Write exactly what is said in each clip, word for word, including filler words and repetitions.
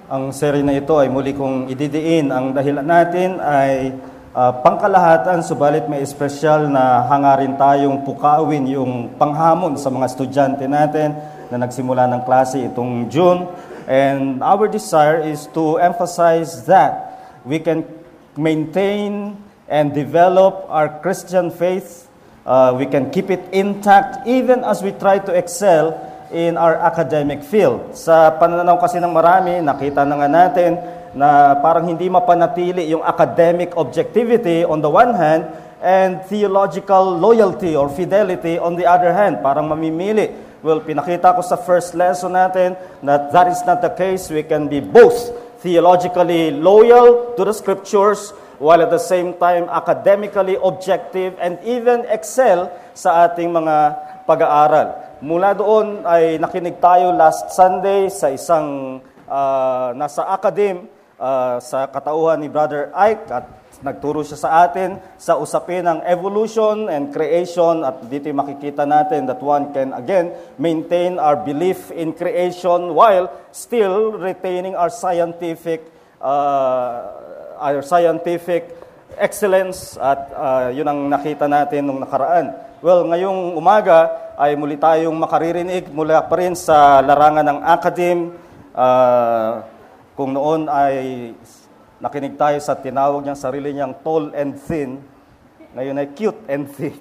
Ang serye na ito ay muli kong ididiin. Ang dahilan natin ay uh, pangkalahatan, subalit may espesyal na hangarin tayong pukawin yung panghamon sa mga estudyante natin na nagsimula ng klase itong June. And our desire is to emphasize that we can maintain and develop our Christian faith. Uh, we can keep it intact even as we try to excel in our academic field. Sa pananaw kasi ng marami, nakita na nga natin na parang hindi mapanatili yung academic objectivity on the one hand and theological loyalty or fidelity on the other hand. Parang mamimili. Well, pinakita ko sa first lesson natin that that is not the case. We can be both theologically loyal to the scriptures while at the same time academically objective and even excel sa ating mga pag-aaral. Mula doon ay nakinig tayo last Sunday sa isang uh, nasa academe uh, sa katauhan ni Brother Ike at nagturo siya sa atin sa usapin ng evolution and creation at dito makikita natin that one can again maintain our belief in creation while still retaining our scientific uh, our scientific excellence at uh, yun ang nakita natin nung nakaraan. Well, ngayong umaga ay muli tayong makaririnig mula pa rin sa larangan ng academe. Uh, kung noon ay nakinig tayo sa tinawag niyang sarili niyang tall and thin, ngayon ay cute and thin.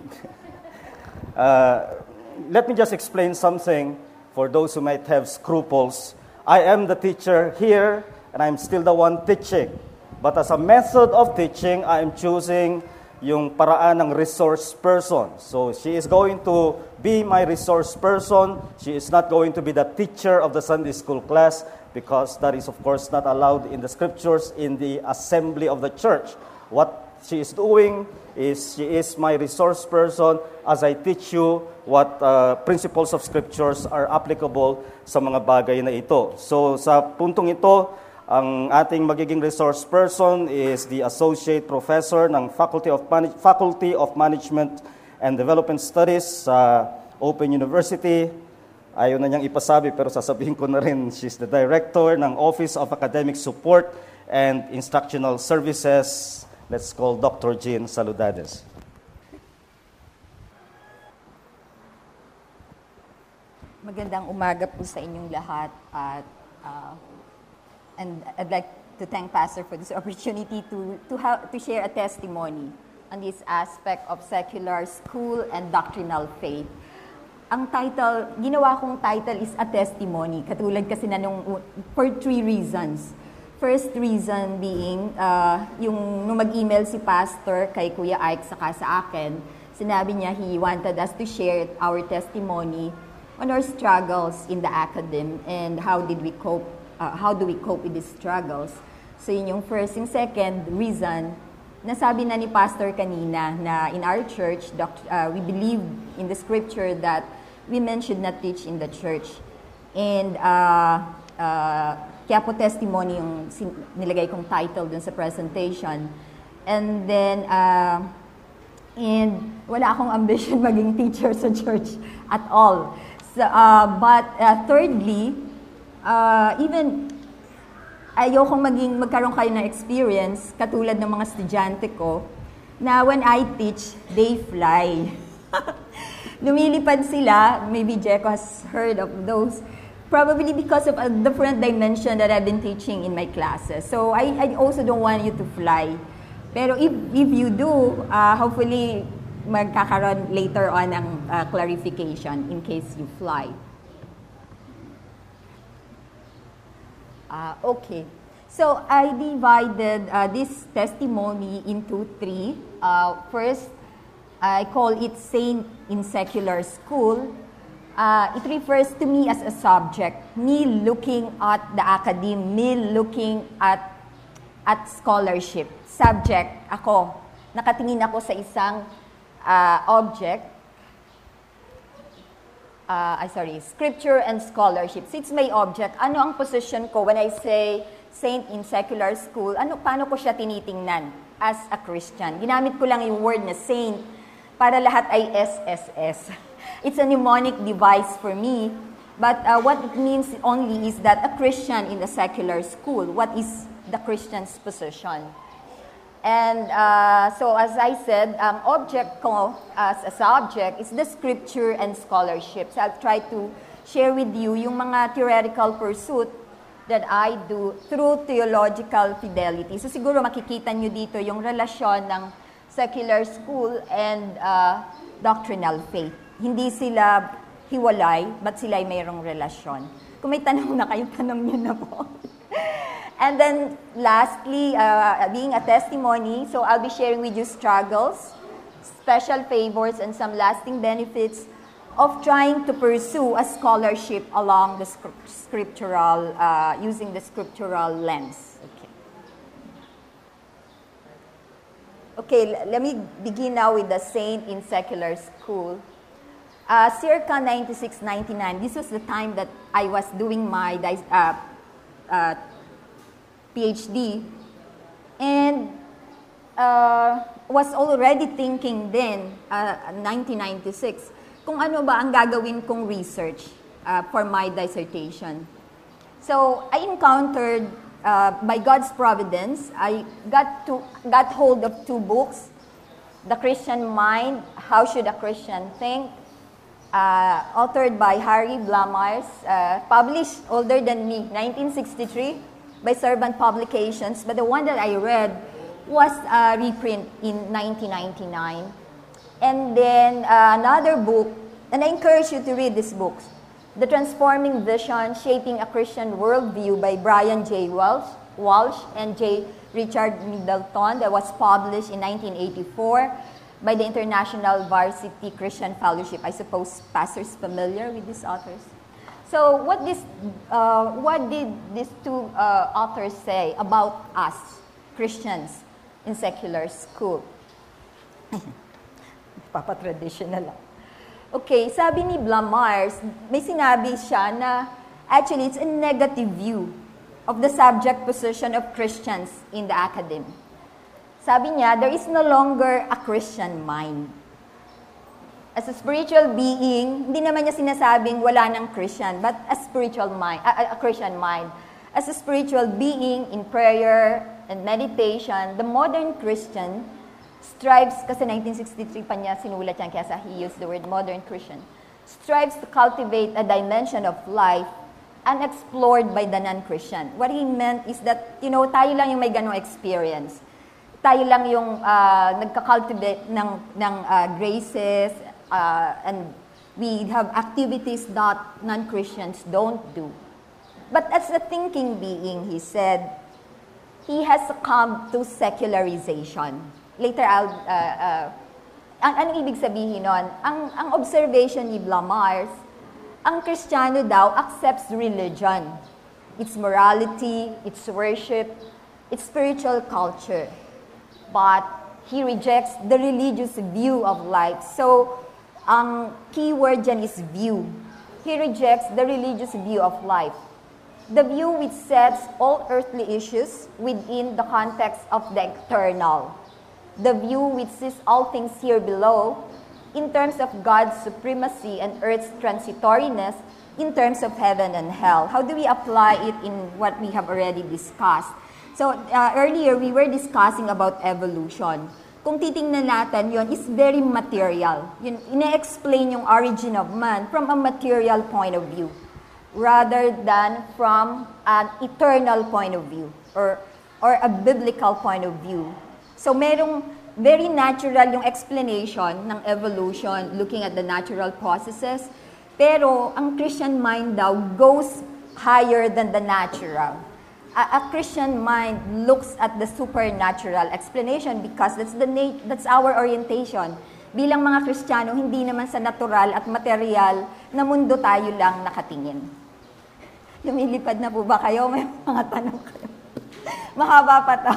uh, let me just explain something for those who might have scruples. I am the teacher here and I'm still the one teaching. But as a method of teaching, I am choosing yung paraan ng resource person. So she is going to be my resource person. She is not going to be the teacher of the Sunday school class because that is of course not allowed in the scriptures in the assembly of the church. What she is doing is she is my resource person as I teach you what uh, principles of scriptures are applicable sa mga bagay na ito. So sa puntong ito, ang ating magiging resource person is the Associate Professor ng Faculty of, Manage- Faculty of Management and Development Studies sa Open University. Ayaw na niyang ipasabi pero sasabihin ko na rin, she's the Director ng Office of Academic Support and Instructional Services. Let's call Doctor Jean Saludades. Magandang umaga po sa inyong lahat at uh, And I'd like to thank Pastor for this opportunity to to have, to share a testimony on this aspect of secular school and doctrinal faith. Ang title, ginawa kong title is a testimony. Katulad kasi na nung, for three reasons. First reason being, uh, yung nung mag-email si Pastor kay Kuya Ike saka sa akin, sinabi niya he wanted us to share our testimony on our struggles in the academe and how did we cope Uh, how do we cope with these struggles? So yun yung first. Yung second reason, nasabi na ni Pastor kanina na in our church, doc, uh, we believe in the scripture that women should not teach in the church. And uh, uh, kaya po testimony yung sin- nilagay kong title dun sa presentation. And then, uh, and wala akong ambition maging teacher sa church at all. So, uh, but uh, thirdly, Uh, even ayokong maging magkaroon kayo ng experience katulad ng mga estudyante ko na when I teach, they fly. Lumilipad sila, maybe Jeko has heard of those, probably because of a different dimension that I've been teaching in my classes. So I, I also don't want you to fly. Pero if, if you do, uh, hopefully magkakaroon later on ng uh, clarification in case you fly. Uh, okay, so I divided uh, this testimony into three. Uh, first, I call it Saint in Secular School. Uh, it refers to me as a subject, me looking at the academe, me looking at at scholarship. Subject, ako. Nakatingin ako sa isang uh, object. Uh, I sorry, scripture and scholarship. Since may object, ano ang position ko when I say saint in secular school? Ano, paano ko siya tinitingnan as a Christian? Ginamit ko lang yung word na saint para lahat ay S S S. It's a mnemonic device for me But uh, what it means only is that a Christian in a secular school, what is the Christian's position? And uh, so as I said, ang object ko as a subject is the scripture and scholarship. So I'll try to share with you yung mga theoretical pursuit that I do through theological fidelity. So siguro makikita nyo dito yung relasyon ng secular school and uh, doctrinal faith. Hindi sila hiwalay, but sila ay mayroong relasyon. Kung may tanong na kayo, tanong nyo na po. And then lastly, uh, being a testimony, so I'll be sharing with you struggles, special favors, and some lasting benefits of trying to pursue a scholarship along the scriptural, uh, using the scriptural lens. Okay. Okay, let me begin now with the saint in secular school. Uh, circa ninety-six ninety-nine, this was the time that I was doing my uh, uh, PhD, and uh, was already thinking then, uh, nineteen ninety-six, kung ano ba ang gagawin kong research uh, for my dissertation. So I encountered, uh, by God's providence, I got to got hold of two books, The Christian Mind, How Should a Christian Think, uh, authored by Harry Blamires, uh, published older than me, nineteen sixty-three, by Servant Publications, but the one that I read was a reprint in nineteen ninety-nine. And then uh, another book, and I encourage you to read these books, The Transforming Vision, Shaping a Christian Worldview by Brian J. Walsh, Walsh and J. Richard Middleton, that was published in nineteen eighty-four by the International Varsity Christian Fellowship. I suppose pastors familiar with these authors. So what, this, uh, what did these two uh, authors say about us, Christians, in secular school? Papa-traditional lang. Okay, sabi ni Blamires, may sinabi siya na actually it's a negative view of the subject position of Christians in the academy. Sabi niya, there is no longer a Christian mind. As a spiritual being, hindi naman niya sinasabing wala ng Christian, but a spiritual mind, a, a Christian mind. As a spiritual being in prayer and meditation, the modern Christian strives, kasi nineteen sixty-three pa niya sinulat yan, kaya he used the word modern Christian, strives to cultivate a dimension of life unexplored by the non-Christian. What he meant is that, you know, tayo lang yung may ganong experience. Tayo lang yung uh, nagka-cultivate ng, ng uh, graces, uh, and we have activities that non-Christians don't do. But as a thinking being, he said, he has succumbed to secularization. Later, I'll, uh, uh, ang, anong ibig sabihin nun? Ang, ang observation ni Blamires, ang Kristiyano daw accepts religion, its morality, its worship, its spiritual culture. But he rejects the religious view of life. So, ang key word dyan is view. He rejects the religious view of life. The view which sets all earthly issues within the context of the eternal. The view which sees all things here below in terms of God's supremacy and earth's transitoriness in terms of heaven and hell. How do we apply it in what we have already discussed? So uh, earlier, we were discussing about evolution. Kung titingnan natin, yun is very material. Yun, ina-explain yung origin of man from a material point of view rather than from an eternal point of view or, or a biblical point of view. So merong very natural yung explanation ng evolution, looking at the natural processes. Pero ang Christian mind daw goes higher than the natural. A, a Christian mind looks at the supernatural explanation because that's the nat- that's our orientation. Bilang mga Kristiyano, hindi naman sa natural at material na mundo tayo lang nakatingin. Lumilipad na po ba kayo? May mga tanong kayo. Mahaba pa to.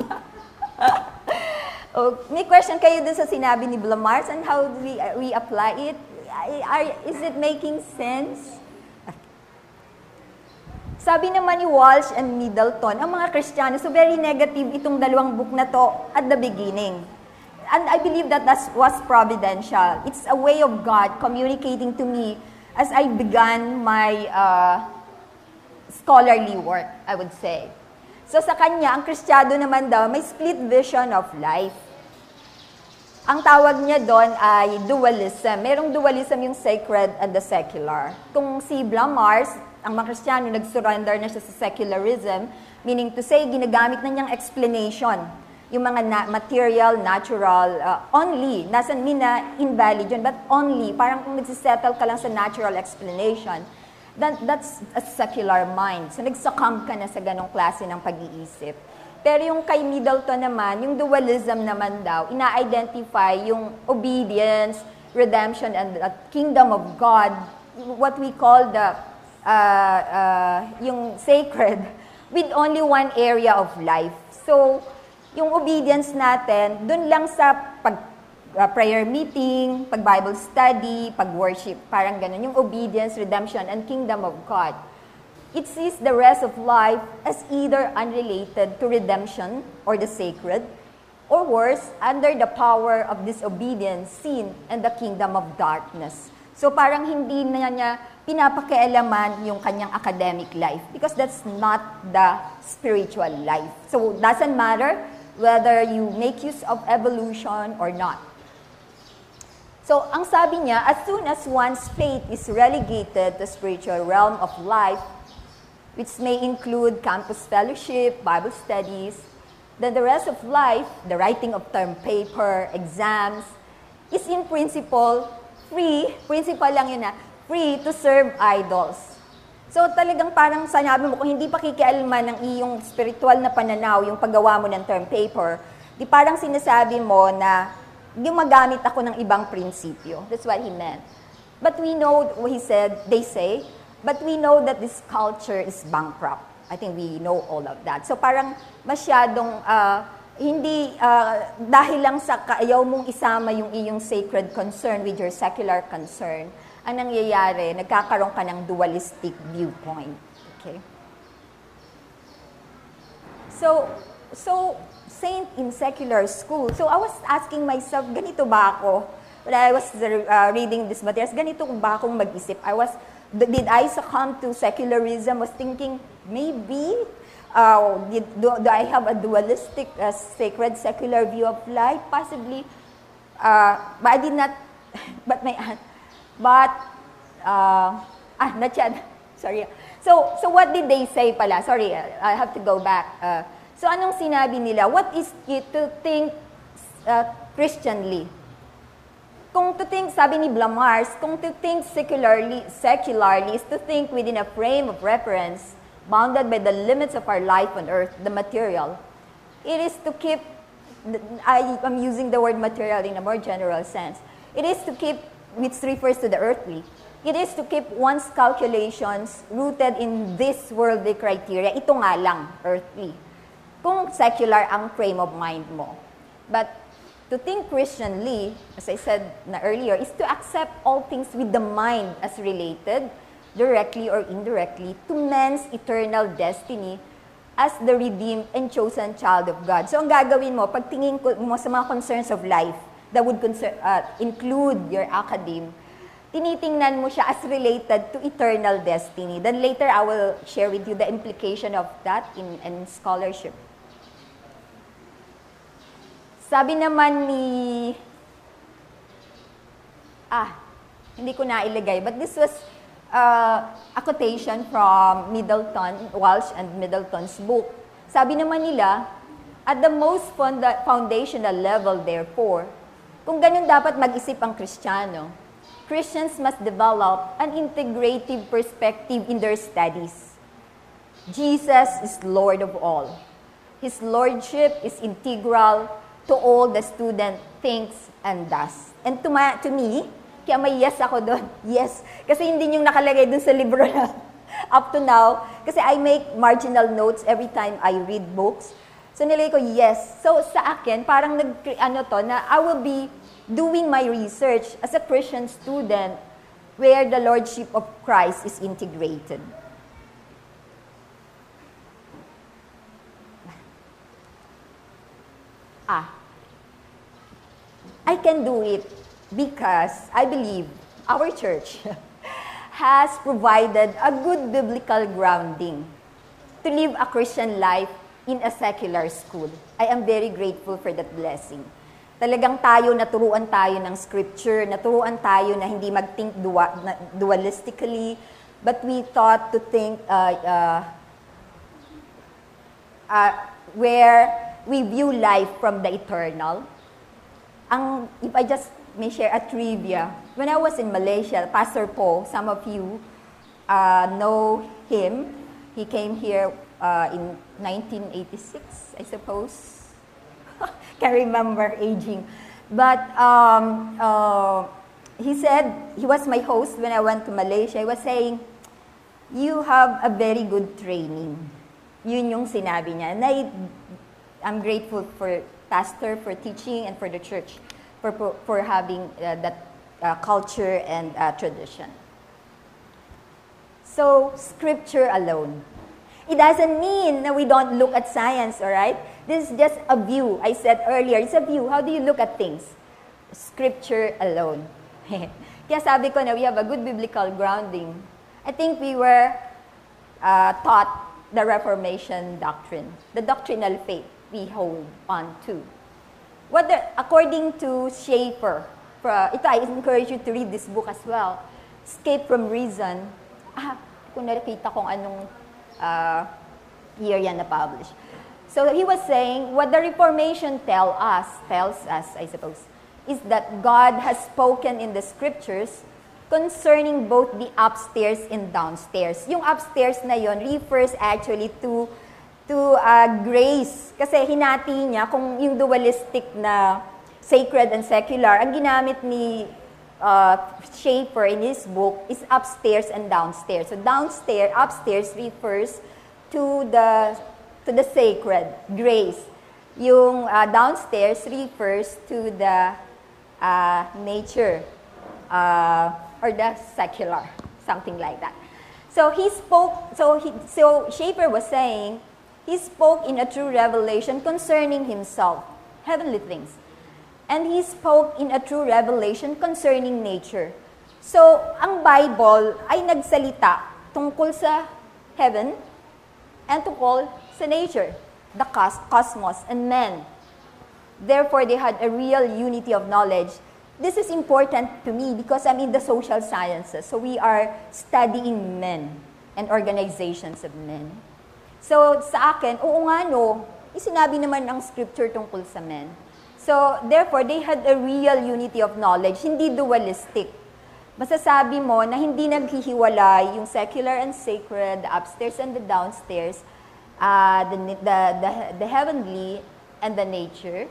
Oh, may question kayo dun sa sinabi ni Blamires and how do we, uh, we apply it? Are, is it making sense? Sabi naman ni Walsh and Middleton, ang mga Kristiyano, so very negative itong dalawang book na to at the beginning. And I believe that that was providential. It's a way of God communicating to me as I began my uh, scholarly work, I would say. So sa kanya, ang Kristiyano naman daw, may split vision of life. Ang tawag niya doon ay dualism. Merong dualism yung sacred and the secular. Kung si Blamars, ang mga Kristiyano, nag-surrender na siya sa secularism, meaning to say, ginagamit na niyang explanation. Yung mga na- material, natural, uh, only, nasan mina invalid yun, but only, parang kung nagsisettle ka lang sa natural explanation, that, that's a secular mind. So nagsakam ka na sa ganong klase ng pag-iisip. Pero yung kay Middleton naman, yung dualism naman daw, ina-identify yung obedience, redemption, and the kingdom of God, what we call the, uh, uh, yung sacred, with only one area of life. So, yung obedience natin, dun lang sa pag uh, prayer meeting, pag Bible study, pag worship, parang ganun. Yung obedience, redemption, and kingdom of God. It sees the rest of life as either unrelated to redemption or the sacred, or worse, under the power of disobedience, sin, and the kingdom of darkness. So parang hindi na niya pinapakialaman yung kanyang academic life because that's not the spiritual life. So it doesn't matter whether you make use of evolution or not. So, ang sabi niya, as soon as one's faith is relegated to spiritual realm of life, which may include campus fellowship, Bible studies, then the rest of life, the writing of term paper, exams, is in principle free, principle lang yun na, free to serve idols. So talagang parang sanabi mo, kung hindi pa kikialaman ng iyong spiritual na pananaw, yung paggawa mo ng term paper, di parang sinasabi mo na gumagamit ako ng ibang prinsipyo. That's what he meant. But we know, he said, they say, but we know that this culture is bankrupt. I think we know all of that. So parang masyadong, uh, hindi, uh, dahil lang sa ayaw mong isama yung iyong sacred concern with your secular concern, ang nangyayari, nagkakaroon ka ng dualistic viewpoint. Okay? So, so, saint in secular school. So I was asking myself, ganito ba ako? When I was uh, reading this materials, ganito ba akong mag-isip? I was, did I succumb to secularism? Was thinking, maybe, uh, did, do, do I have a dualistic, uh, sacred, secular view of life? Possibly. Uh, but I did not, but my aunt, but, uh, ah, not yet. Sorry. So, so what did they say pala? Sorry, I have to go back. Uh, So, anong sinabi nila? What is it to think uh, Christianly? Kung to think, sabi ni Blamars, kung to think secularly, secularly is to think within a frame of reference bounded by the limits of our life on earth, the material. It is to keep, I am using the word material in a more general sense. It is to keep, which refers to the earthly. It is to keep one's calculations rooted in this worldly criteria. Ito nga lang, earthly. Kung secular ang frame of mind mo. But to think Christianly, as I said na earlier, is to accept all things with the mind as related, directly or indirectly, to man's eternal destiny as the redeemed and chosen child of God. So ang gagawin mo, pagtingin mo sa mga concerns of life that would concern, uh, include your academe, tinitingnan mo siya as related to eternal destiny. Then later, I will share with you the implication of that in, in scholarship. Sabi naman ni, ah, hindi ko na ilagay, but this was uh, a quotation from Middleton, Walsh and Middleton's book. Sabi naman nila, at the most funda- foundational level, therefore, kung ganun dapat mag-isip ang Kristiyano, Christians must develop an integrative perspective in their studies. Jesus is Lord of all. His lordship is integral to all the student thinks and does. And to, ma- to me, kaya may yes ako doon. Yes. Kasi hindi yung nakalagay doon sa libro na up to now. Kasi I make marginal notes every time I read books. So nilagay ko yes. So sa akin, parang nag, ano to, na I will be doing my research as a Christian student where the Lordship of Christ is integrated. Ah, I can do it because I believe our church has provided a good biblical grounding to live a Christian life in a secular school. I am very grateful for that blessing. Talagang tayo, naturuan tayo ng scripture, naturuan tayo na hindi mag-think dua, na, dualistically, but we thought to think uh, uh, uh, where we view life from the eternal. Ang, if I just may share a trivia, when I was in Malaysia, Pastor Po, some of you uh, know him. He came here uh, in nineteen eighty-six, I suppose. Can't remember aging. But um, uh, he said, he was my host when I went to Malaysia. He was saying, you have a very good training. Yun yung sinabi niya. And I, I'm grateful for Pastor for teaching and for the church for, for, for having uh, that uh, culture and uh, tradition. So, scripture alone. It doesn't mean that we don't look at science, all right? This is just a view. I said earlier, it's a view. How do you look at things? Scripture alone. Kaya sabi ko na we have a good biblical grounding. I think we were uh, taught the Reformation doctrine, the doctrinal faith we hold on to. What the, according to Schaeffer, for, ito, I encourage you to read this book as well, Escape from Reason. Ah, kung nakita kong anong uh, year yan na-publish. So he was saying, what the Reformation tell us, tells us, I suppose, is that God has spoken in the scriptures concerning both the upstairs and downstairs. Yung upstairs na yon refers actually to to uh, grace. Kasi hinati niya kung yung dualistic na sacred and secular, ang ginamit ni uh, Schaeffer in his book is upstairs and downstairs. So downstairs, upstairs refers to the to the sacred, grace. Yung uh, downstairs refers to the uh, nature, uh, or the secular, something like that. So he spoke, so, he, so Schaeffer was saying, he spoke in a true revelation concerning himself, heavenly things. And he spoke in a true revelation concerning nature. So, ang Bible ay nagsalita tungkol sa heaven and tungkol sa nature, the cosmos, and men. Therefore, they had a real unity of knowledge. This is important to me because I'm in the social sciences. So we are studying men and organizations of men. So sa akin, oo nga no, isinabi naman ng scripture tungkol sa men. So therefore, they had a real unity of knowledge, hindi dualistic. Masasabi mo na hindi naghihiwalay yung secular and sacred, the upstairs and the downstairs, uh, the, the, the, the heavenly and the nature.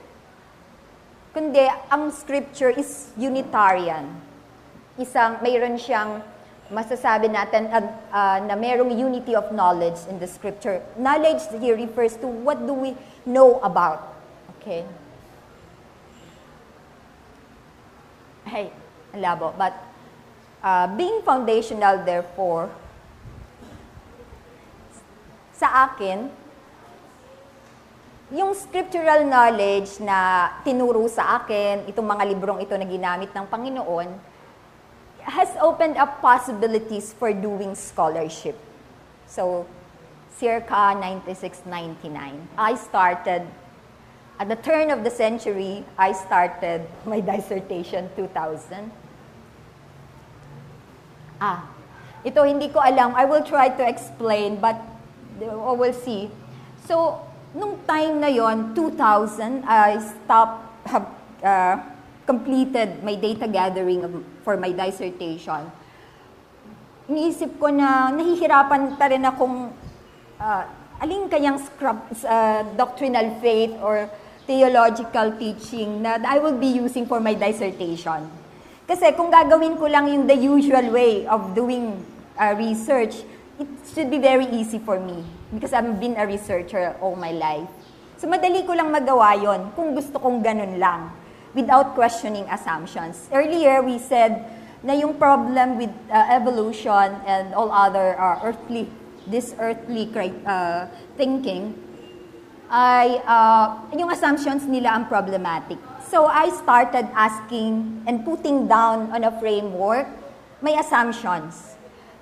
Kundi, ang scripture is Unitarian. Isang, mayroon siyang masasabi natin uh, uh, na mayroong unity of knowledge in the scripture. Knowledge here refers to what do we know about. Okay? Hey, ang labo. But, uh, being foundational, therefore, sa akin, yung scriptural knowledge na tinuro sa akin, itong mga librong ito na ginamit ng Panginoon, has opened up possibilities for doing scholarship. So, circa ninety-six ninety-nine, I started, at the turn of the century, I started my dissertation two thousand. Ah, ito hindi ko alam. I will try to explain, but we'll see. So, nung time na yon, two thousand, I stopped, have uh, completed my data gathering of, for my dissertation. Iniisip ko na nahihirapan pa rin akong uh, alin kayang scrub, uh, doctrinal faith or theological teaching na I will be using for my dissertation. Kasi kung gagawin ko lang yung the usual way of doing uh, research, it should be very easy for me because I've been a researcher all my life. So madali ko lang magawa yon kung gusto kong ganun lang without questioning assumptions. Earlier, we said na yung problem with uh, evolution and all other uh, earthly, this earthly uh, thinking ay uh, yung assumptions nila ang problematic. So I started asking and putting down on a framework my assumptions.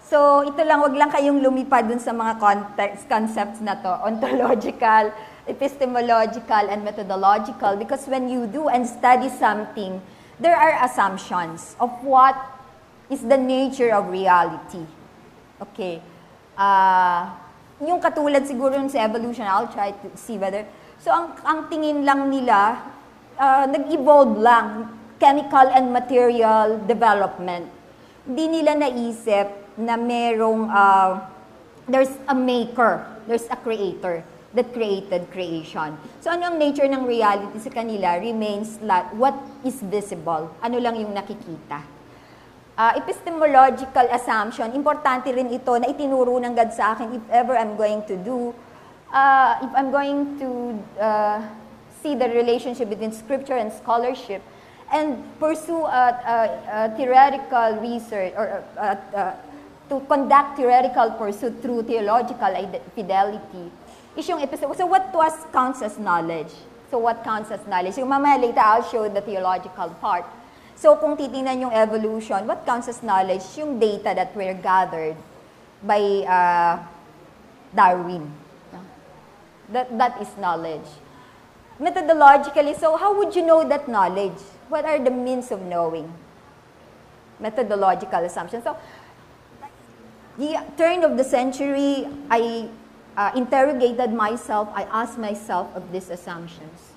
So, ito lang, wag lang kayong lumipad dun sa mga context, concepts na to, ontological, epistemological, and methodological, because when you do and study something, there are assumptions of what is the nature of reality. Okay. Uh, yung katulad siguro sa evolution, I'll try to see whether, so ang, ang tingin lang nila, uh, nag-evolve lang, chemical and material development. Hindi nila naisip na merong, uh, there's a maker, there's a creator that created creation. So ano ang nature ng reality sa kanila remains like what is visible, ano lang yung nakikita. Uh, epistemological assumption, importante rin ito na itinuro ng God sa akin if ever I'm going to do, uh, if I'm going to uh, see the relationship between scripture and scholarship, and pursue a, a, a theoretical research, or uh, uh, to conduct theoretical pursuit through theological fidelity, is yung episode. So what was counts as knowledge? So what counts as knowledge? Yung mamaya later, I'll show the theological part. So kung titingnan yung evolution, what counts as knowledge? Yung data that were gathered by uh, Darwin. That, that is knowledge. Methodologically, so how would you know that knowledge? What are the means of knowing? Methodological assumptions. So, the turn of the century, I uh, interrogated myself, I asked myself of these assumptions.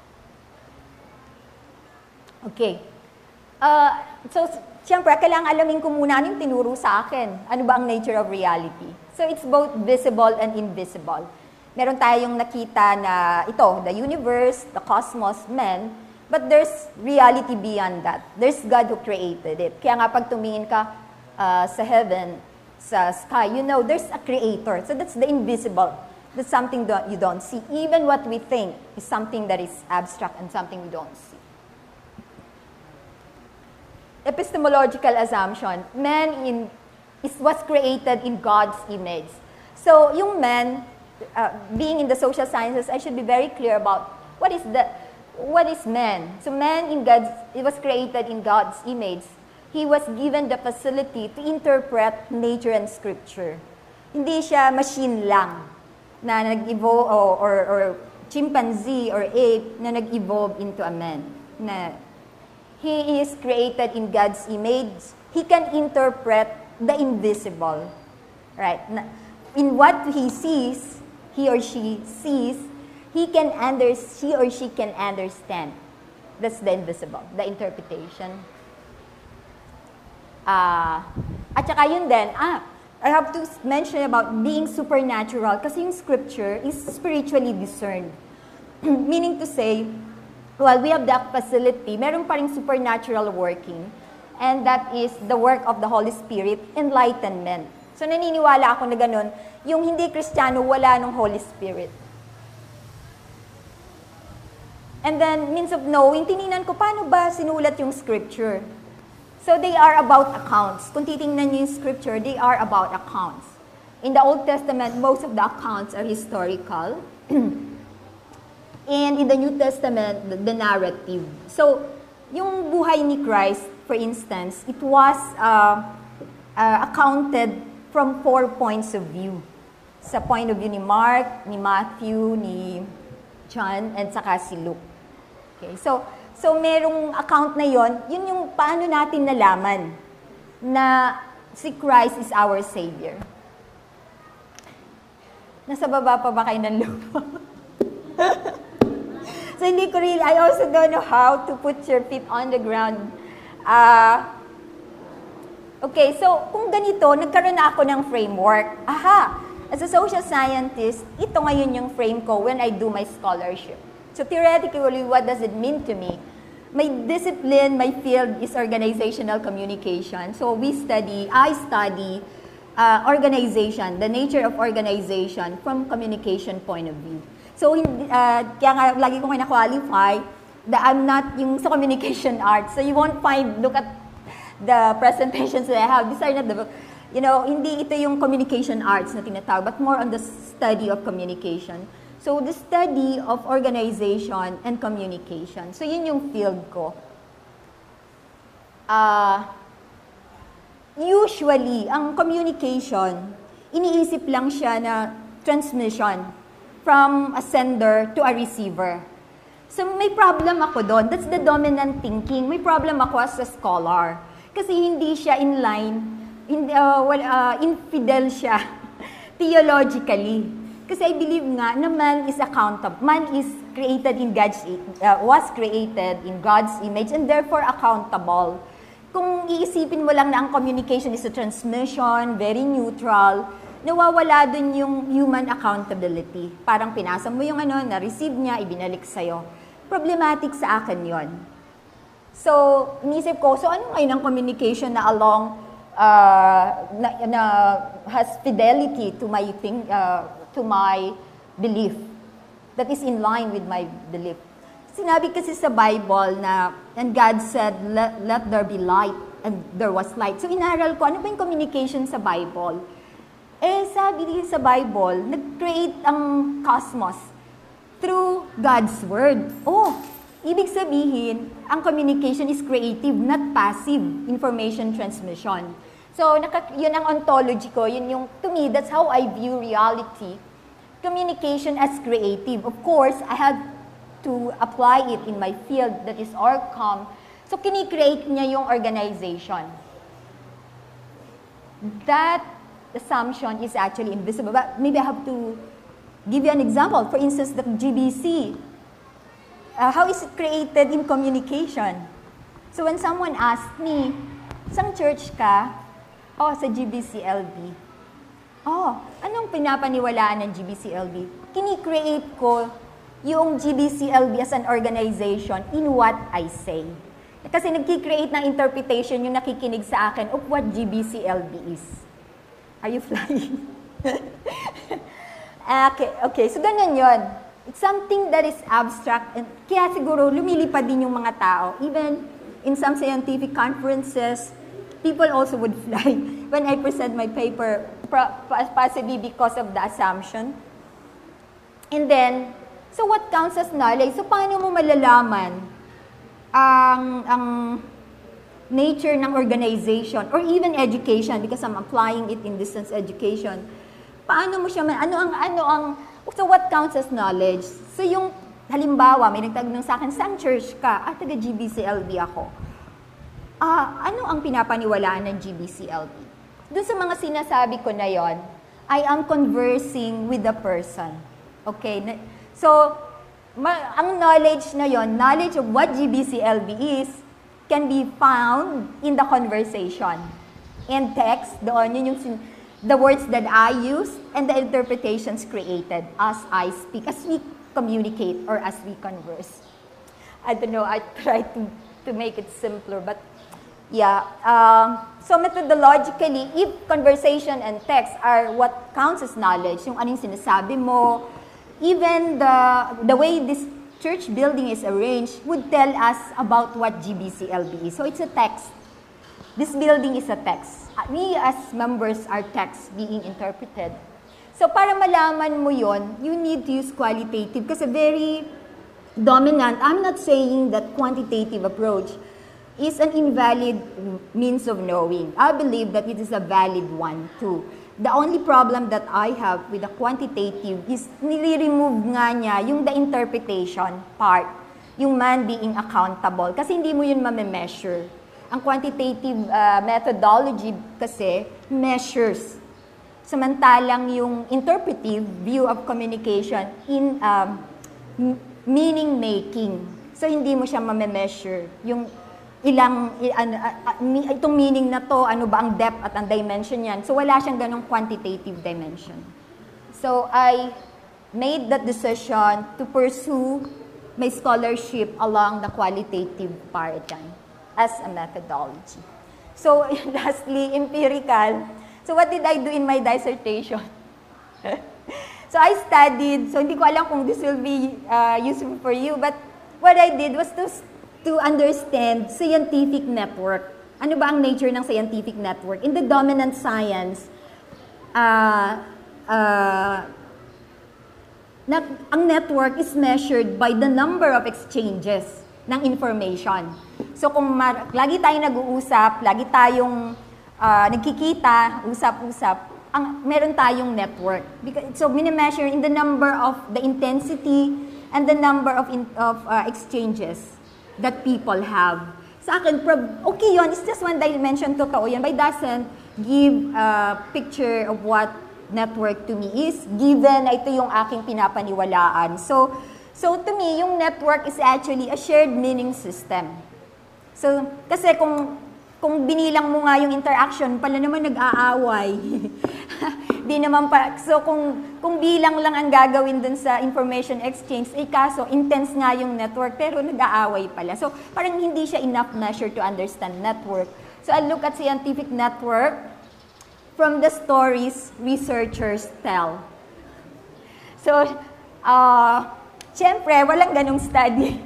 Okay. Uh, so, siyempre, kailangan alamin ko muna ano yung tinuro sa akin. Ano ba ang nature of reality? So, it's both visible and invisible. Meron tayong nakita na ito, the universe, the cosmos, men, but there's reality beyond that. There's God who created it. Kaya nga pag tumingin ka uh, sa heaven, sa sky, you know, there's a creator. So that's the invisible. That's something that you don't see. Even what we think is something that is abstract and something we don't see. Epistemological assumption, man in, is, was created in God's image. So yung man, uh, being in the social sciences, I should be very clear about what is the what is man. So man in God's, it was created in God's image. He was given the facility to interpret nature and scripture. Hindi siya machine lang na nag-evolve, or, or, or chimpanzee or ape na nag-evolve into a man. Na he is created in God's image. He can interpret the invisible. Right? Na, in what he sees, he or she sees, he can under, he or she can understand. That's the invisible, the interpretation. Uh, at saka yun din, ah, I have to mention about being supernatural kasi yung scripture is spiritually discerned. Meaning to say, while we have that facility, meron pa ring supernatural working, and that is the work of the Holy Spirit, enlightenment. So naniniwala ako na ganun, yung hindi Kristiyano, wala ng Holy Spirit. And then, means of knowing, tinignan ko, paano ba sinulat yung scripture? So they are about accounts. Kung titingnan niyo yung scripture, they are about accounts. In the Old Testament, most of the accounts are historical. And in the New Testament, the, the narrative. So, yung buhay ni Christ, for instance, it was uh, uh, accounted from four points of view. Sa point of view ni Mark, ni Matthew, ni John, and saka si Luke. Okay, so, so merong account na yon, yun yung paano natin nalaman na si Christ is our Savior. Nasa baba pa ba kayo ng lupa? So hindi ko really, I also don't know how to put your feet on the ground. Uh, okay, so kung ganito, nagkaroon na ako ng framework. Aha, as a social scientist, ito ngayon yung frame ko when I do my scholarship. So theoretically, what does it mean to me? My discipline, my field is organizational communication. So we study, I study uh, organization, the nature of organization from communication point of view. So, uh, kaya nga, lagi ko kayo na-qualify that I'm not yung sa communication arts. So, you won't find, look at the presentations that I have. These are not the, you know, hindi ito yung communication arts na tinatawag, but more on the study of communication. So, the study of organization and communication. So, yun yung field ko. Uh, usually, ang communication, iniisip lang siya na transmission from a sender to a receiver. So may problem ako doon. That's the dominant thinking. May problem ako as a scholar. Kasi hindi siya in line, in, uh, well, uh, infidel siya theologically. Kasi I believe nga na man is accountable. Man is created in God's, uh, was created in God's image and therefore accountable. Kung iisipin mo lang na ang communication is a transmission, very neutral, nawawala dun yung human accountability. Parang pinasa mo yung ano, na-receive niya, ibinalik sa'yo. Problematic sa akin yon. So, inisip ko, so ano ngayon ang communication na along, uh, na, na has fidelity to my thing, uh, to my belief, that is in line with my belief. Sinabi kasi sa Bible na, and God said, let, let there be light, and there was light. So, inaral ko, ano ba yung communication sa Bible? Eh, sabi din sa Bible, nag-create ang cosmos through God's Word. Oh, ibig sabihin, ang communication is creative, not passive information transmission. So, naka, yun ang ontology ko, yun yung, to me, that's how I view reality. Communication as creative. Of course, I have to apply it in my field, that is OrCom. So, kini-create niya yung organization. That assumption is actually invisible. But maybe I have to give you an example. For instance, the G B C. Uh, how is it created in communication? So when someone asks me, "Sang church ka?" "Oh, sa G B C L B." "Oh, anong pinapaniwalaan ng G B C L B?" Kini-create ko yung G B C L B as an organization in what I say. Kasi nagki-create ng interpretation yung nakikinig sa akin of what G B C L B is. Are you flying? okay, okay, so ganun yun. It's something that is abstract. And kaya siguro lumilipad din yung mga tao. Even in some scientific conferences, people also would fly when I present my paper, possibly because of the assumption. And then, so what counts as knowledge? So paano mo malalaman ang, ang nature ng organization or even education, because I'm applying it in distance education. Paano mo siya, ano ang, ano ang, so what counts as knowledge? So yung, halimbawa, may nagtatanong sa akin, saan church ka? Ah, taga G B C L B ako. Ah, ano ang pinapaniwalaan ng G B C L B? Doon sa mga sinasabi ko na yon, I am conversing with the person. Okay? So, ma- ang knowledge na yon, knowledge of what G B C L B is, can be found in the conversation. In text, doon yun yung sin- the words that I use and the interpretations created as I speak, as we communicate or as we converse. I don't know, I try to, to make it simpler, but yeah. Um, so methodologically, if conversation and text are what counts as knowledge, yung anong sinasabi mo, even the, the way this church building is arranged would tell us about what G B C L B is. So it's a text. This building is a text. We as members are texts being interpreted. So para malaman mo yon, you need to use qualitative kasi very dominant. I'm not saying that quantitative approach is an invalid means of knowing. I believe that it is a valid one too. The only problem that I have with the quantitative is nire-remove nga niya yung the interpretation part, yung man being accountable. Kasi hindi mo yun mame-measure. Ang quantitative uh, methodology kasi measures. Samantalang yung interpretive view of communication in um, meaning-making. So hindi mo siya mame-measure. Yung ilang, uh, uh, itong meaning na to, ano ba ang depth at ang dimension yan. So wala siyang ganong quantitative dimension. So I made that decision to pursue my scholarship along the qualitative paradigm as a methodology. So lastly, empirical. So what did I do in my dissertation? So I studied, so hindi ko alam kung this will be uh, useful for you, but what I did was to to understand scientific network. Ano ba ang nature ng scientific network? In the dominant science, uh, uh, na, ang network is measured by the number of exchanges ng information. So kung mar- lagi tayong nag-uusap, lagi tayong uh, nagkikita, usap-usap, ang meron tayong network. Because, so, minimeasure in the number of the intensity and the number of, in, of uh, exchanges that people have. Sa akin, okay yun, it's just one dimension, totoo yan, but it doesn't give a picture of what network to me is, given ito yung aking pinapaniwalaan. So, so to me, yung network is actually a shared meaning system. So, kasi kung kung binilang mo nga yung interaction, pala naman nag-aaway. Di naman pa, so kung kung bilang lang ang gagawin dun sa information exchange, eh kaso intense nga yung network pero nag-aaway pala. So, parang hindi siya enough measure to understand network. So, I look at scientific network from the stories researchers tell. So, uh, syempre, walang ganong study.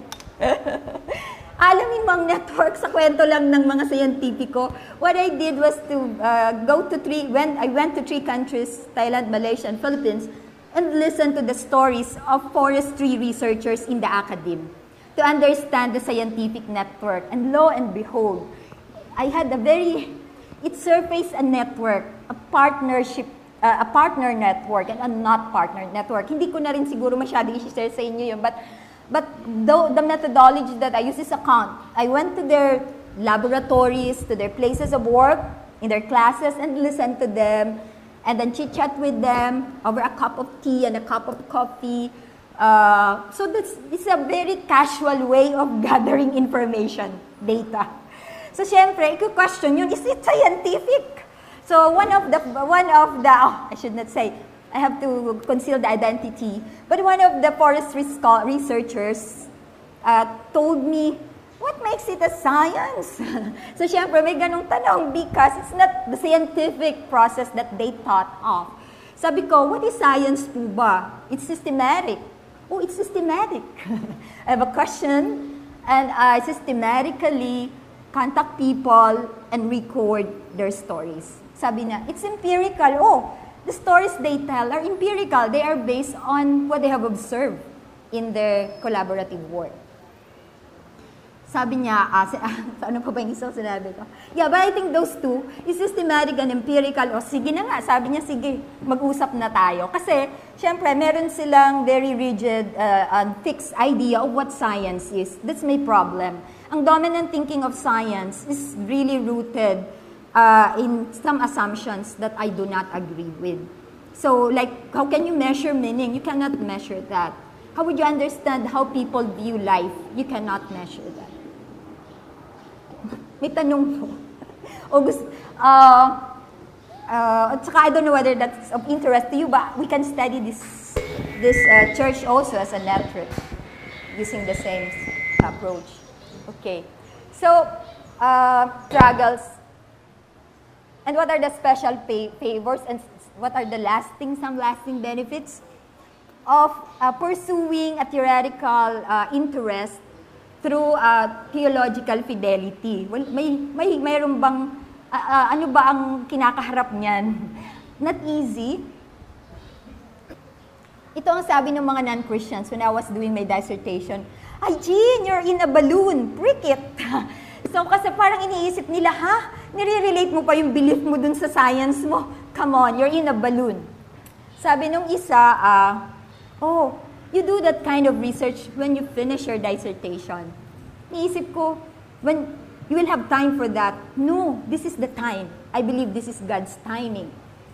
Alam yung mga network sa kwento lang ng mga scientifico. What I did was to uh, go to three, when I went to three countries, Thailand, Malaysia, and Philippines, and listen to the stories of forestry researchers in the academe to understand the scientific network. And lo and behold, I had a very, it surfaced a network, a partnership, uh, a partner network, and a not partner network. Hindi ko na rin siguro masyado i-share sa inyo yun, but But though the methodology that I use is a count. I went to their laboratories, to their places of work, in their classes, and listened to them, and then chit-chat with them over a cup of tea and a cup of coffee. Uh, so that's, it's a very casual way of gathering information, data. So syempre, i-question yun, is it scientific? So one of the, one of the, oh, I should not say, I have to conceal the identity. But one of the forestry researchers uh, told me, what makes it a science? So, syempre, may ganong tanong because it's not the scientific process that they thought of. Sabi ko, what is science po ba? It's systematic. Oh, it's systematic. I have a question, and I systematically contact people and record their stories. Sabi niya, it's empirical. Oh, the stories they tell are empirical. They are based on what they have observed in their collaborative work. Sabi niya, ah, ano pa ba yung isang sinabi ko? Yeah, but I think those two is systematic and empirical. O sige na nga, sabi niya, sige, mag-usap na tayo. Kasi, syempre, meron silang very rigid uh, and fixed idea of what science is. That's my problem. Ang dominant thinking of science is really rooted Uh, in some assumptions that I do not agree with. So, like, how can you measure meaning? You cannot measure that. How would you understand how people view life? You cannot measure that. May tanong po. August, uh, uh, at saka I don't know whether that's of interest to you, but we can study this, this uh, church also as a network using the same approach. Okay. So, uh, struggles. And what are the special pay, favors and what are the lasting, some lasting benefits of uh, pursuing a theoretical uh, interest through uh, theological fidelity? Well, may, may, mayroon bang, uh, uh, ano ba ang kinakaharap niyan? Not easy. Ito ang sabi ng mga non-Christians when I was doing my dissertation. Ay, Jean, you're in a balloon. Prick it. So, kasi parang iniisip nila, ha? Nire-relate mo pa yung belief mo dun sa science mo. Come on, you're in a balloon. Sabi nung isa, uh, oh, you do that kind of research when you finish your dissertation. Niisip ko, when you will have time for that. No, this is the time. I believe this is God's timing.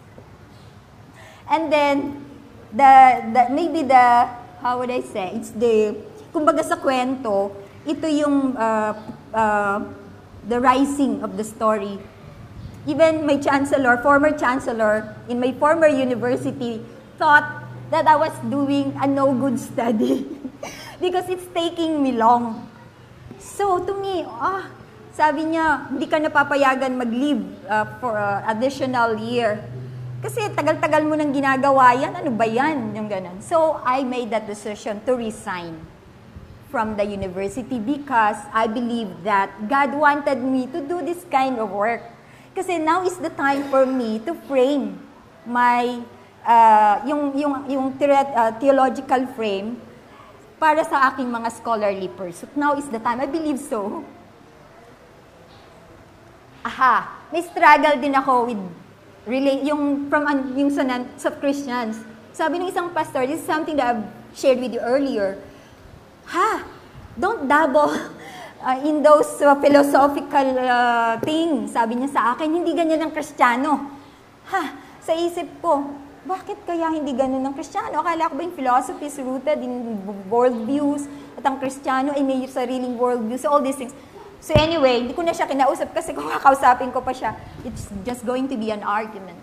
And then, the, the maybe the, how would I say, it's the, kumbaga sa kwento, ito yung uh, uh, the rising of the story. Even my chancellor, former chancellor in my former university thought that I was doing a no-good study because it's taking me long. So to me, ah, sabi niya, hindi ka napapayagan mag-leave uh, for uh, additional year. Kasi tagal-tagal mo nang ginagawa yan, ano ba yan? Yung ganun. So I made that decision to resign from the university because I believe that God wanted me to do this kind of work. Kasi now is the time for me to frame my, uh, yung, yung, yung uh, theological frame para sa aking mga scholarly pursuit. Now is the time. I believe so. Aha. may struggle din ako with relate yung from an, yung sa, sa Christians. Sabi ng isang pastor, this is something that I've shared with you earlier. Ha, don't dabble uh, in those uh, philosophical uh, things. Sabi niya sa akin, hindi ganyan ang Kristiyano. Ha, sa isip ko, bakit kaya hindi ganun ng Kristiyano? Akala ko ba yung philosophy is rooted in worldviews at ang Kristiyano ay may sariling worldview. So all these things. So anyway, hindi ko na siya kinausap kasi kung kakausapin ko pa siya, it's just going to be an argument.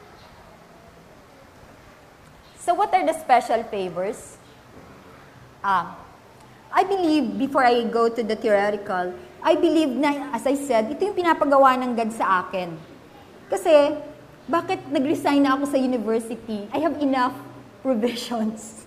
So what are the special favors? Ah, I believe, before I go to the theoretical, I believe na, as I said, ito yung pinapagawa ng God sa akin. Kasi, bakit nag-resign na ako sa university? I have enough provisions.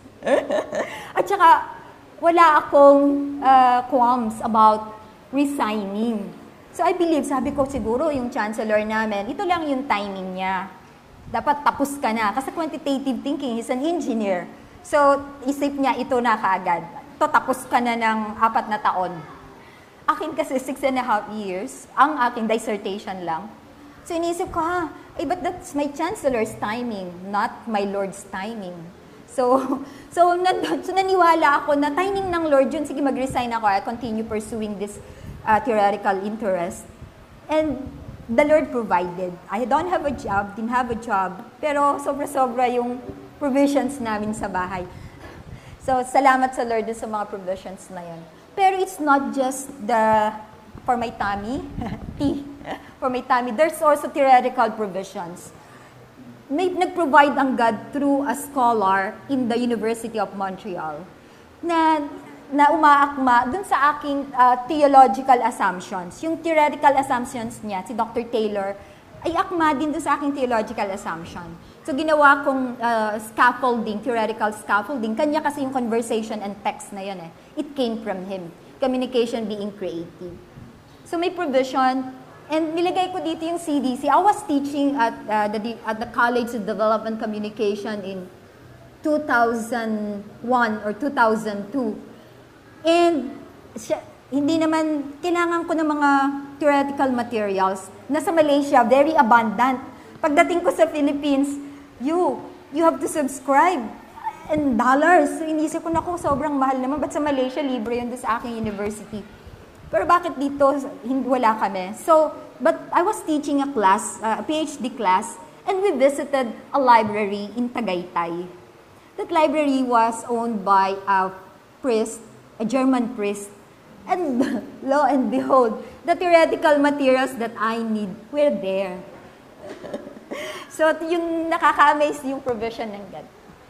At saka, wala akong uh, qualms about resigning. So I believe, sabi ko siguro, yung chancellor namin, ito lang yung timing niya. Dapat tapos ka na. Kasi quantitative thinking, he's an engineer. So, isip niya, ito na kaagad. Ito, tapos ka na ng apat na taon. Akin kasi six and a half years, ang aking dissertation lang. So, inisip ko, ha, eh, but that's my chancellor's timing, not my Lord's timing. So, so, nan, so naniwala ako na timing ng Lord yun, sige, mag-resign ako, I continue pursuing this uh, theoretical interest. And the Lord provided. I don't have a job, didn't have a job, pero sobra-sobra yung provisions namin sa bahay. So, salamat sa Lord sa mga provisions na yun. Pero it's not just the, for my tummy, T, for my tummy, there's also theoretical provisions. May nag-provide ang God through a scholar in the University of Montreal na na umaakma dun sa aking uh, theological assumptions. Yung theoretical assumptions niya, si Doctor Taylor, ay akma din dun sa aking theological assumption. So ginawa kong uh, scaffolding, theoretical scaffolding. Kanya kasi yung conversation and text na yun eh. It came from him. Communication being creative. So may provision. And nilagay ko dito yung C D C. I was teaching at, uh, the, at the College of Development Communication in two thousand one or two thousand two. And siya, hindi naman, kailangan ko ng mga theoretical materials. Nasa Malaysia, very abundant. Pagdating ko sa Philippines, you, you have to subscribe in dollars. So, inisip ko na ko, sobrang mahal naman. Ba't sa Malaysia, libre yun doon sa aking university? Pero bakit dito, hindi, wala kami? So, but I was teaching a class, uh, a PhD class, and we visited a library in Tagaytay. That library was owned by a priest, a German priest, and lo and behold, the theoretical materials that I need were there. So, yung nakaka-amaze yung provision ng God.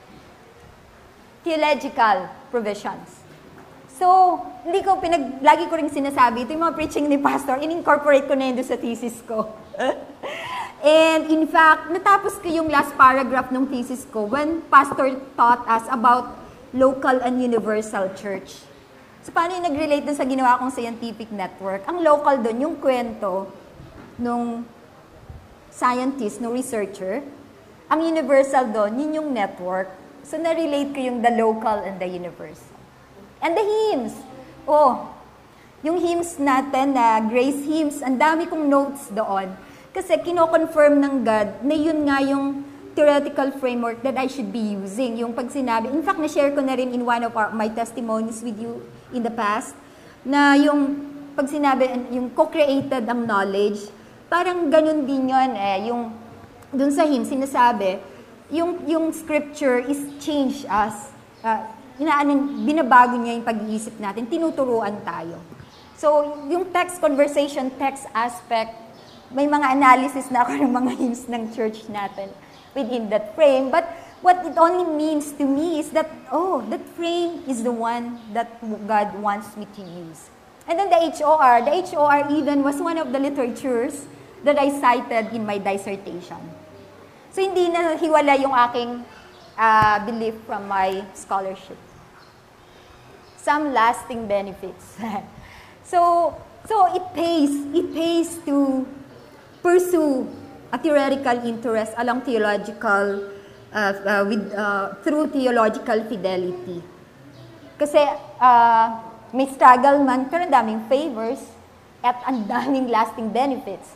Theological provisions. So, hindi ko pinag, lagi ko rin sinasabi, ito yung mga preaching ni Pastor, in-incorporate ko na yun sa thesis ko. And in fact, natapos ko yung last paragraph ng thesis ko when Pastor taught us about local and universal church. So, paano yung nag-relate dun sa ginawa kong scientific network? Ang local dun, yung kwento nung scientist, nung researcher. Ang universal dun, yun yung network. So, na-relate ko yung the local and the universal. And the hymns. Oh, yung hymns natin na grace hymns, ang dami kong notes doon. Kasi kino-confirm ng God na yun nga yung theoretical framework that I should be using. Yung pag sinabi, in fact, na-share ko na rin in one of our, my testimonies with you in the past, na yung pag sinabi, yung co-created ang knowledge, parang ganun din yun eh, yung dun sa hymn, sinasabi, yung, yung scripture is change us. Uh, inaanin, binabago niya yung pag-iisip natin, tinuturuan tayo. So, yung text, conversation, text aspect, may mga analysis na ako ng mga hymns ng church natin within that frame. But what it only means to me is that, oh, that frame is the one that God wants me to use. And then the H O R, the H O R even was one of the literatures that I cited in my dissertation. So hindi na hiwala yung aking uh, belief from my scholarship. Some lasting benefits. so, so it pays, it pays to pursue a theoretical interest along theological, uh, uh, with, uh, through theological fidelity. Kasi uh, may struggle man, pero ang daming favors at ang daming lasting benefits.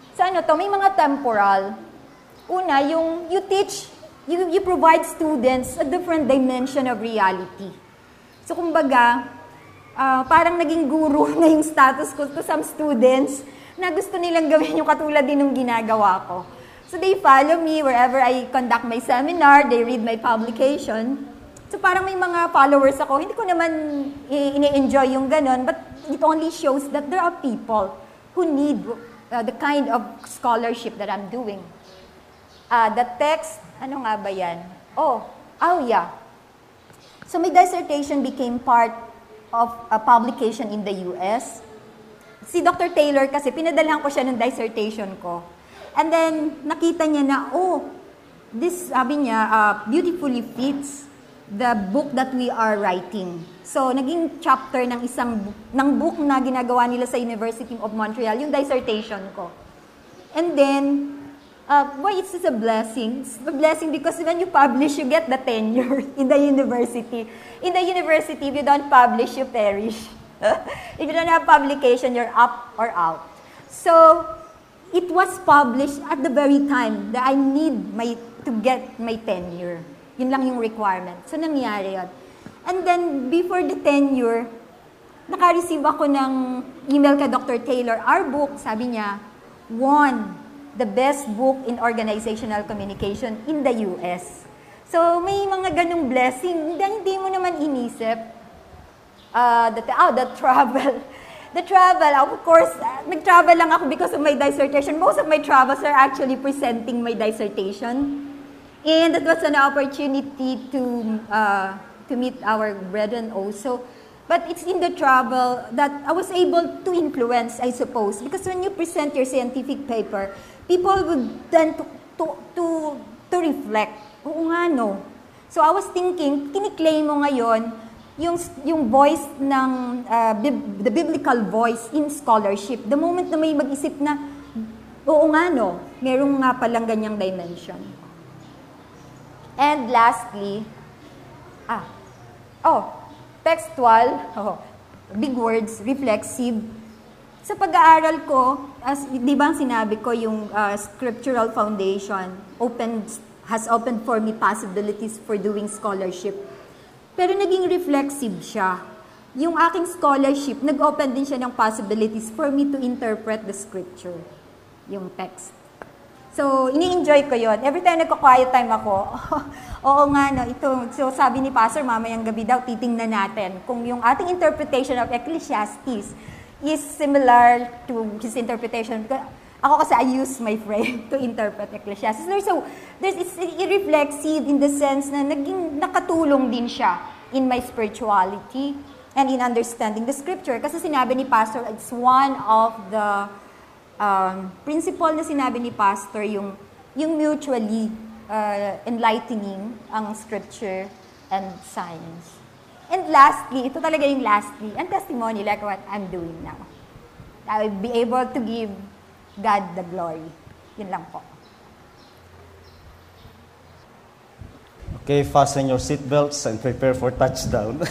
Sa ano to, may mga temporal. Una, yung you teach, you, you provide students a different dimension of reality. So, kumbaga, uh, parang naging guru na yung status ko to some students na gusto nilang gawin yung katulad din ng ginagawa ko. So, they follow me wherever I conduct my seminar, they read my publication. So, parang may mga followers ako. Hindi ko naman ini-enjoy yung ganon, but it only shows that there are people who need uh, the kind of scholarship that I'm doing. Uh, the text, ano nga ba yan? Oh, oh yeah. So my dissertation became part of a publication in the U S. Si Doctor Taylor kasi, pinadalhan ko siya ng dissertation ko. And then, nakita niya na, oh, this, sabi niya, uh, beautifully fits the book that we are writing. So, naging chapter ng isang ng book na ginagawa nila sa University of Montreal, yung dissertation ko. And then, uh, why it's just a blessing? It's a blessing because when you publish, you get the tenure in the university. In the university, if you don't publish, you perish. If you don't have publication, you're up or out. So, it was published at the very time that I need my to get my tenure. Yun lang yung requirement. So, nangyari yun. And then, before the tenure, naka-receive ako ng email kay Doctor Taylor. Our book, sabi niya, won the best book in organizational communication in the U S. So, may mga ganong blessing. Hindi, hindi mo naman inisip. Uh, the, oh, the travel. The travel, of course, uh, nag-travel lang ako because of my dissertation. Most of my travels are actually presenting my dissertation. And that was an opportunity to uh, to meet our brethren also. But it's in the travel that I was able to influence, I suppose. Because when you present your scientific paper, people would tend to, to, to, to reflect. Oo nga, no. So I was thinking, kiniklaim mo ngayon yung, yung voice ng, uh, bib- the biblical voice in scholarship. The moment na may mag-isip na, oo nga, no, merong nga palang ganyang dimension. And lastly, ah, oh, textual, oh, big words, reflexive. Sa pag-aaral ko, as di ba sinabi ko yung uh, scriptural foundation opened, has opened for me possibilities for doing scholarship. Pero naging reflexive siya. Yung aking scholarship, nag-open din siya ng possibilities for me to interpret the scripture, yung text. So, ini-enjoy ko yon. Every time nagko-quiet time ako, oo nga, no, ito, so sabi ni Pastor, mamayang gabi daw, titingnan natin kung yung ating interpretation of Ecclesiastes is similar to his interpretation. Ako kasi, I use my brain to interpret Ecclesiastes. So, there's, it's reflexive in the sense na naging nakatulong din siya in my spirituality and in understanding the scripture. Kasi sinabi ni Pastor, it's one of the Um, principle na sinabi ni Pastor, yung, yung mutually uh, enlightening ang scripture and science. And lastly, ito talaga yung lastly, and testimony like what I'm doing now. I will be able to give God the glory. Yun lang po. Okay, fasten your seatbelts and prepare for touchdown.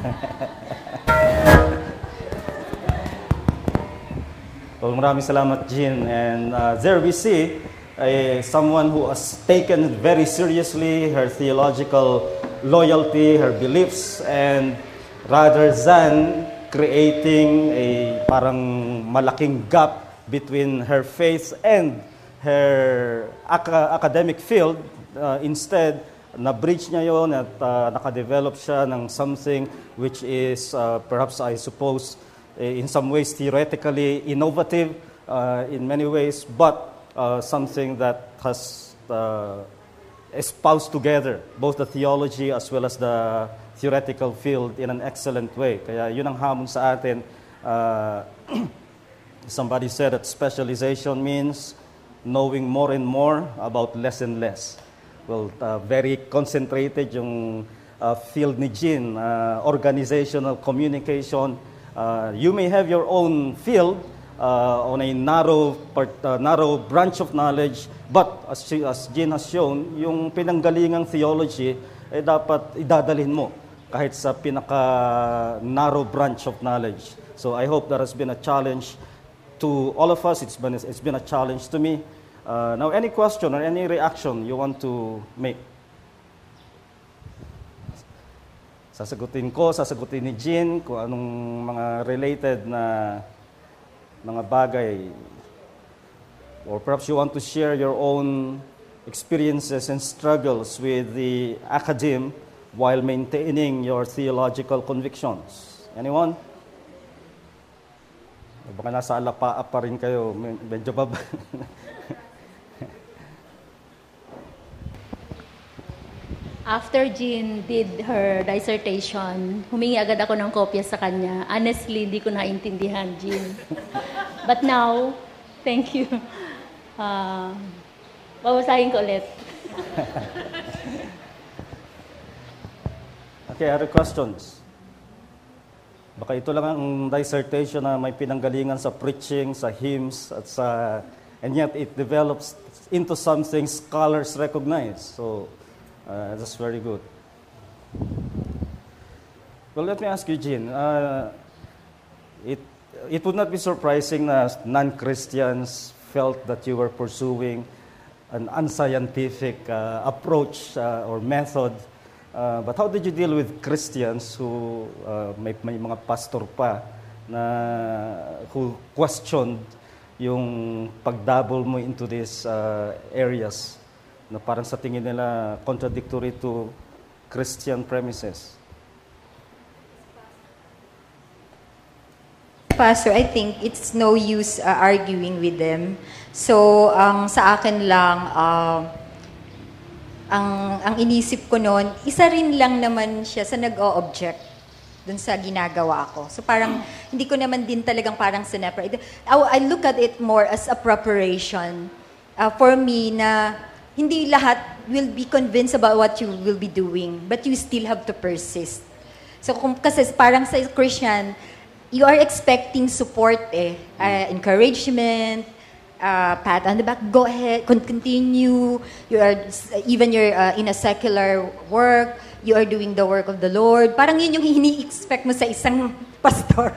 Well, maraming salamat, Jean. And uh, there we see uh, someone who has taken very seriously her theological loyalty, her beliefs, and rather than creating a parang malaking gap between her faith and her ac- academic field, uh, instead, na-bridge niya yun at uh, nakadevelop siya ng something which is uh, perhaps, I suppose, in some ways theoretically innovative uh, in many ways, but uh, something that has uh, espoused together both the theology as well as the theoretical field in an excellent way. Kaya yun ang hamon sa atin. Uh, somebody said that specialization means knowing more and more about less and less. Well, uh, very concentrated yung uh, field ni Jean, uh, organizational communication. Uh, you may have your own field uh, on a narrow part, uh, narrow branch of knowledge, but as, she, as Jean has shown, yung pinanggalingang theology ay eh, dapat idadalhin mo kahit sa pinaka-narrow branch of knowledge. So I hope that has been a challenge to all of us, it's been, it's been a challenge to me. Uh, now, any question or any reaction you want to make? Sasagutin ko, sasagutin ni Jean kung anong mga related na mga bagay. Or perhaps you want to share your own experiences and struggles with the academe while maintaining your theological convictions. Anyone? Baka nasa alapaa pa rin kayo. Medyo ba? After Jean did her dissertation, humingi agad ako ng kopya sa kanya. Honestly, hindi ko naintindihan, Jean. But now, thank you. Uh, babasahin ko ulit. Okay, other questions? Baka ito lang ang dissertation na may pinanggalingan sa preaching, sa hymns, at sa, and yet it develops into something scholars recognize. So, Uh, that's very good. Well, let me ask you, Jean. Uh, it, it would not be surprising that non-Christians felt that you were pursuing an unscientific uh, approach uh, or method. Uh, but how did you deal with Christians who, uh, may, may mga pastor pa, na, who questioned yung pagdabble mo into these uh, areas? Na parang sa tingin nila contradictory to Christian premises. Pastor, I think it's no use uh, arguing with them. So, ang sa akin lang, uh, ang, ang inisip ko noon, isa rin lang naman siya sa nag-o-object dun sa ginagawa ko. So parang, hindi ko naman din talagang parang sineparate. I, I look at it more as a preparation uh, for me na hindi lahat will be convinced about what you will be doing, but you still have to persist. So, kung, kasi parang sa Christian, you are expecting support eh, uh, encouragement, uh, pat on the back, go ahead, continue. You are, even you're uh, in a secular work, you are doing the work of the Lord. Parang yun yung hini-expect mo sa isang pastor.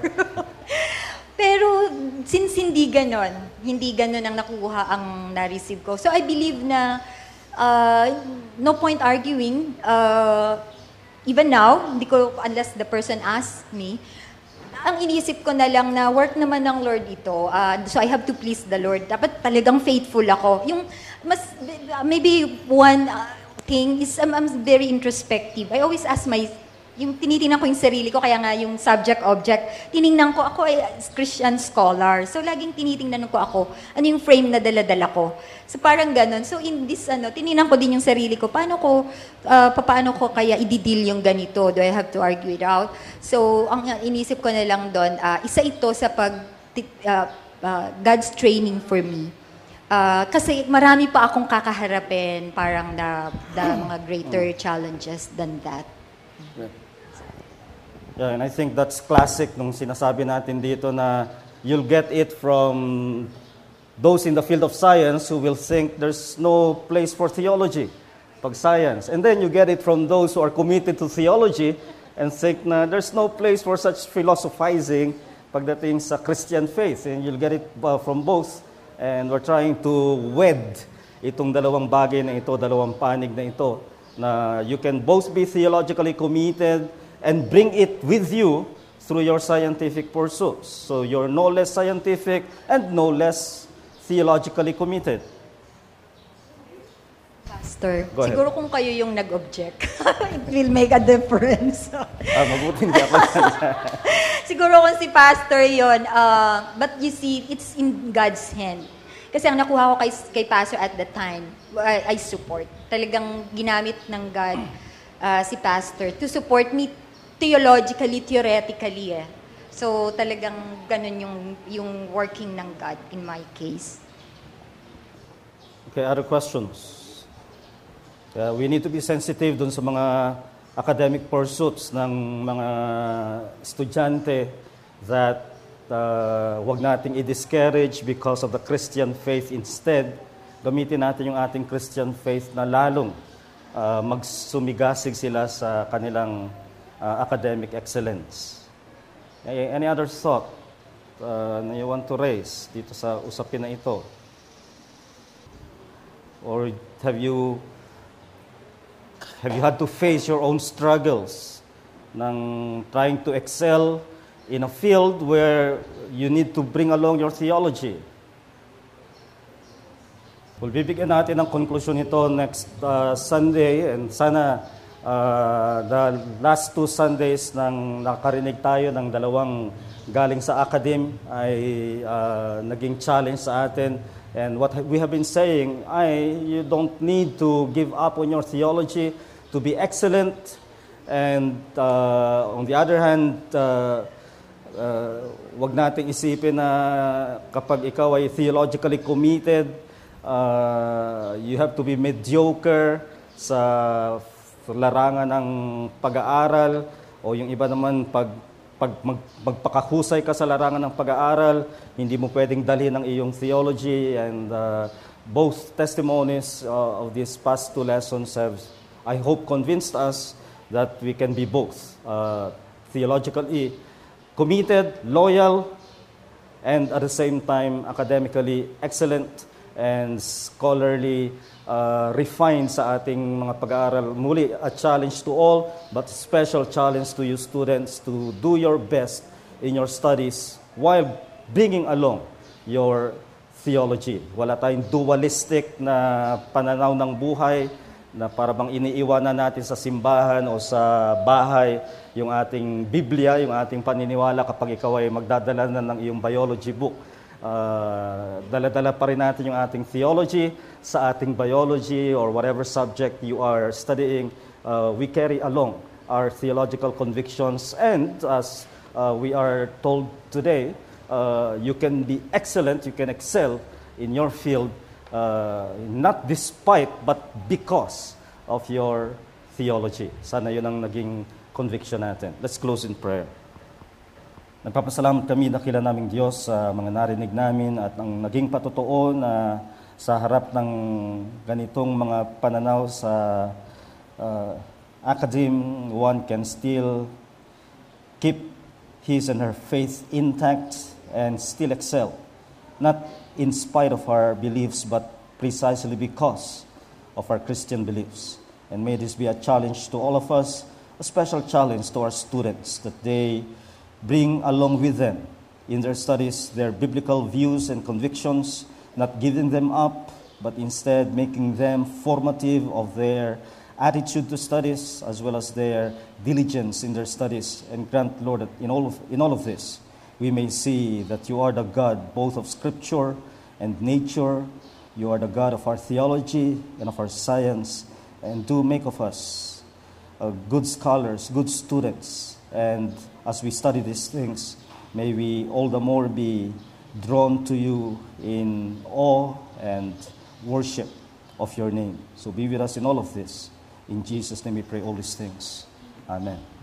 Pero since hindi ganon, hindi ganon ang nakuha ang na-receive ko. So I believe na uh, no point arguing. Uh, even now, hindi ko, unless the person asks me, ang iniisip ko na lang na work naman ng Lord ito. Uh, so I have to please the Lord. Dapat talagang faithful ako. Yung mas, maybe one uh, thing is um, I'm very introspective. I always ask my yung tinitingnan ko yung sarili ko, kaya nga yung subject-object, tiningnan ko, ako ay Christian scholar. So, laging tinitingnan ko ako, ano yung frame na dala-dala ko. So, parang ganun. So, in this, ano, tiningnan ko din yung sarili ko, paano ko, uh, paano ko kaya i-deal yung ganito? Do I have to argue it out? So, ang inisip ko na lang doon, uh, isa ito sa pag, uh, uh, God's training for me. Uh, kasi marami pa akong kakaharapin, parang na, na mga greater challenges than that. Yeah. Yeah, and I think that's classic nung sinasabi natin dito na you'll get it from those in the field of science who will think there's no place for theology, pag science. And then you get it from those who are committed to theology and think na there's no place for such philosophizing pagdating sa Christian faith. And you'll get it uh, from both. And we're trying to wed itong dalawang bagay na ito, dalawang panig na ito, na you can both be theologically committed and bring it with you through your scientific pursuits. So you're no less scientific and no less theologically committed. Pastor, Go ahead. siguro kung kayo yung nag-object, it will make a difference. Ah, mabuti hindi ako. Siguro kung si Pastor yon, uh, but you see, it's in God's hand. Kasi ang nakuha ko kay, kay Pastor at the time, I, I support. Talagang ginamit ng God uh, si Pastor to support me theologically, theoretically eh. So talagang ganun yung, yung working ng God in my case. Okay, other questions? Uh, we need to be sensitive dun sa mga academic pursuits ng mga estudyante that uh, wag nating i-discourage because of the Christian faith. Instead, gamitin natin yung ating Christian faith na lalong uh, magsumigasig sila sa kanilang uh, academic excellence. Any other thought uh, na you want to raise dito sa usapin na ito? Or have you have you had to face your own struggles ng trying to excel in a field where you need to bring along your theology? Well, bibigyan natin ng conclusion nito next uh, Sunday, and sana uh, the last two Sundays nang nakarinig tayo ng dalawang galing sa academe ay uh, naging challenge sa atin. And what we have been saying ay you don't need to give up on your theology to be excellent. And uh, on the other hand, uh, uh, wag nating isipin na kapag ikaw ay theologically committed, Uh, you have to be mediocre sa larangan ng pag-aaral, o yung iba naman pag, pag mag, magpakahusay ka sa larangan ng pag-aaral, hindi mo pwedeng dalhin ang iyong theology. And uh, both testimonies uh, of these past two lessons have, I hope, convinced us that we can be both uh, theologically committed, loyal, and at the same time academically excellent and scholarly uh, refined sa ating mga pag-aaral. Muli, a challenge to all, but special challenge to you students to do your best in your studies while bringing along your theology. Wala tayong dualistic na pananaw ng buhay na para bang iniiwanan natin sa simbahan o sa bahay yung ating Biblia, yung ating paniniwala kapag ikaw ay magdadala na ng iyong biology book. Uh, dala-dala pa rin natin yung ating theology sa ating biology or whatever subject you are studying. Uh, we carry along our theological convictions, and as uh, we are told today, uh, you can be excellent, you can excel in your field, uh, not despite but because of your theology. Sana yun ang naging conviction natin. Let's close in prayer. Nagpapasalamat kami dakila naming Diyos sa mga narinig namin at ang naging patotoo na sa harap ng ganitong mga pananaw sa uh, academe, one can still keep his and her faith intact and still excel. Not in spite of our beliefs, but precisely because of our Christian beliefs. And may this be a challenge to all of us, a special challenge to our students, that they bring along with them in their studies their biblical views and convictions, not giving them up, but instead making them formative of their attitude to studies as well as their diligence in their studies. And grant, Lord, that in all of, in all of this, we may see that you are the God both of Scripture and nature. You are the God of our theology and of our science, and do make of us uh, good scholars, good students. And as we study these things, may we all the more be drawn to you in awe and worship of your name. So be with us in all of this. In Jesus' name we pray all these things. Amen.